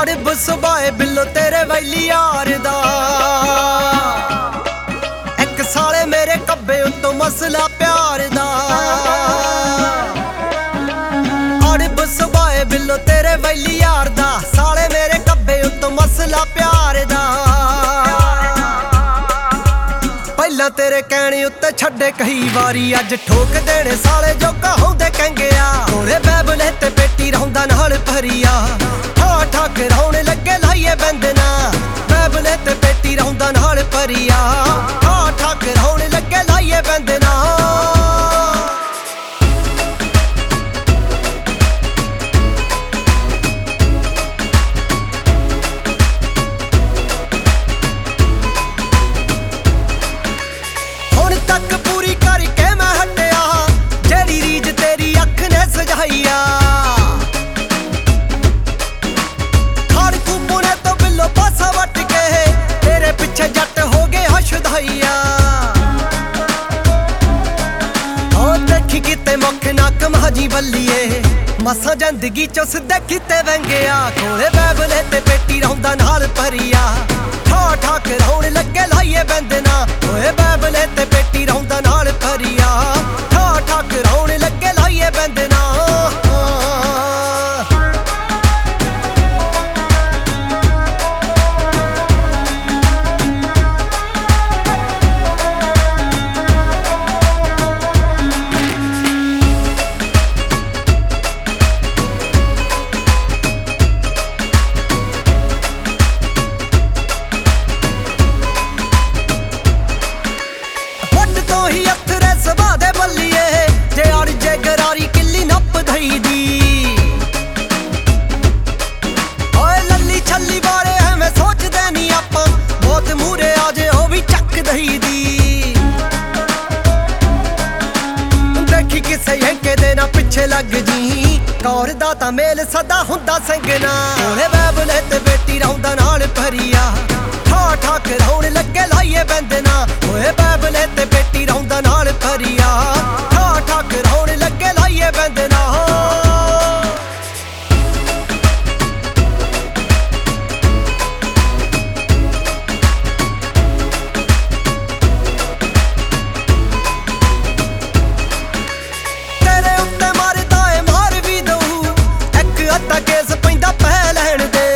ਅੜਬ ਸੁਭਾਏ ਬਿੱਲੋ ਤੇਰੇ ਵੈਲੀ ਯਾਰ ਦਾ ਇੱਕ ਸਾਲੇ ਮੇਰੇ ਕੱਬੇ ਉੱਤੋਂ ਮਸਲਾ ਪਿਆਰ ਦਾ ਅੜਬ ਸੁਭਾਏ ਬਿੱਲੋ ਤੇਰੇ ਵੈਲੀ ਯਾਰ ਦਾ ਸਾਲੇ ਮੇਰੇ ਕੱਬੇ ਉੱਤੋਂ ਮਸਲਾ ਪਿਆਰ ਦਾ ਪਹਿਲਾਂ ਤੇਰੇ ਕਹਿਣੇ ਉੱਤੇ ਛੱਡੇ ਕਈ ਵਾਰੀ ਅੱਜ ਠੋਕ ਦੇਣੇ ਸਾਲੇ ਜੋ ਕਹਾਉਂਦੇ ਕੰਗਿਆ ਕੋਲੇ ਬੈਬਲੇ ਤੇ ਪੇਟੀ ਰਹੁੰਦਾ ਨਾਲ ਭਰੀਆ ਠਾਠ ਕਰਾਉਣ ਲੱਗੇ ਲਾਈਏ ਬੰਦਨਾ ਬੈਬਲੇ ਤੇ ਪੇਟੀ ਰਹੁੰਦਾ ਨਾਲ ਭਰੀਆ ਠਾਠ ਕਰਾਉਣ ਲੱਗੇ ਲਾਈਏ ਬੰਦਨਾ ਹੁਣ ਤੱਕ ਪੂਰੀ ਕਰਕੇ ਮੈਂ ਹਟਿਆ ਜਿਹੜੀ ਰੀਝ ਤੇਰੀ ਅੱਖ ਨੇ ਸਜਾਈਆ ਪਾਸਾ ਵੱਟ ਕੇ ਤੇਰੇ ਪਿੱਛੇ ਜੱਟ ਹੋ ਗਏ ਹਸ਼ਦਾਈਆ ਉਹ ਦੇਖੀ ਕਿਤੇ ਮੁੱਖ ਨਾ ਕਮਾਜੀ ਬੱਲੀਏ ਮਸਾਂ ਜ਼ਿੰਦਗੀ ਚੋਂ ਸਿੱਧੇ ਕਿਤੇ ਵੰਗਿਆ ਕੋਲੇ ਬੈਬਲੇ ਤੇ ਪੇਟੀ ਰਹੁੰਦਾ ਨਾਲ ਭਰੀਆ ਠਾ ਠਾ ਕਰਾਉਣ ਲੱਗੇ ਲਾਈਏ ਬੰਦਨਾ ਓਏ ਬੈਬਲੇ ਤੇ ਪੇਟੀ ਰਹੁੰਦਾ ਨਾਲ ਭਰੀਆ ਠਾ ਠਾ ਕਰਾਉਣ ਲੱਗੇ ਲਾਈਏ ਬੰਦਨਾ ਹੀ ਅਥਰੇ ਸਭਾ ਦੇ ਬੱਲੀਏ ਜੇ ਅੜ ਜੇ ਗਰਾਰੀ ਕਿੱਲੀ ਨੱਪ ਧਈ ਦੀ ਓਏ ਲੱਲੀ ਛੱਲੀ ਬਾਰੇ ਐਵੇਂ ਸੋਚਦੇ ਨਹੀਂ ਆਪਾਂ ਬਹੁਤ ਮੂਰੇ ਆ ਜੇ ਉਹ ਵੀ ਚੱਕ ਦਈ ਦੀ ਦੇਖੀ ਕਿਸੇ ਹੈਂਕੇ ਦੇ ਨਾ ਪਿੱਛੇ ਲੱਗ ਜੀ ਕੌਰ ਦਾ ਤਾਂ ਮੇਲ ਸਦਾ ਹੁੰਦਾ ਸੰਗਨਾ ਓਏ ਬੈਬਲੇ ਤੇ ਬੇਟੀ ਰਹੁੰਦਾ ਨਾਲ ਭਰੀਆ ਠਾ ਠਾ ਕਰਾਉਣ ਲੱਗੇ ਲਾਈਏ ਬੰਦਨਾ ਓਏ ਬੈਬਲੇ ਤੇ ਬੇਟੀ ਰਹੁੰਦਾ ਨਾਲ ਭਰੀਆ ਠਾ ਠਾ ਕਰਾਉਣ ਲੱਗੇ ਲਾਈਏ ਬੰਦਨਾ ਤੇਰੇ ਉੱਤੇ ਮਾਰਦਾ ਏ ਮਾਰ ਵੀ ਦਊ ਇੱਕ ਅੱਧਾ ਕੇਸ ਪੈਂਦਾ ਪੈ ਲੈਣ ਦੇ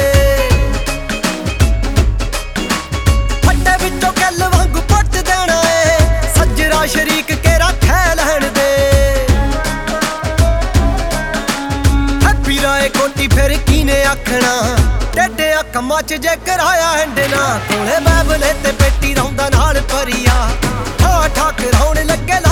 ਸ਼ਰੀਕ ਕੇ ਰੱਖੈ ਲੈਣ ਦੇ ਹੈਪੀ ਰਾਏ ਕੋਟੀ ਫਿਰ ਕੀਨੇ ਆਖਣਾ ਟੇਡੇ ਕੰਮਾਂ ਚ ਜੇ ਕਰਾਇਆ ਹੰਡਣਾ ਕੋਲੇ ਬੈਬਲੇ ਤੇ ਪੇਟੀ ਰਹੁੰਦਾ ਨਾਲ ਭਰੀਆ ਠਾ ਠਾ ਕਰਾਉਣ ਲੱਗੇ